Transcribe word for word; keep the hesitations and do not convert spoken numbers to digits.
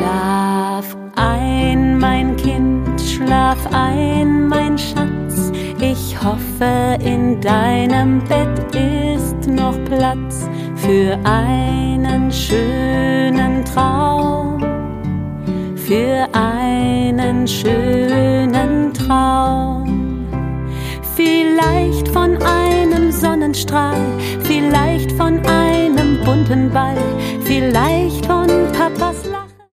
Schlaf ein, mein Kind, schlaf ein, mein Schatz. Ich hoffe, in deinem Bett ist noch Platz für einen schönen Traum, für einen schönen Traum. Vielleicht von einem Sonnenstrahl, vielleicht von einem bunten Ball, vielleicht von Papas Lachen.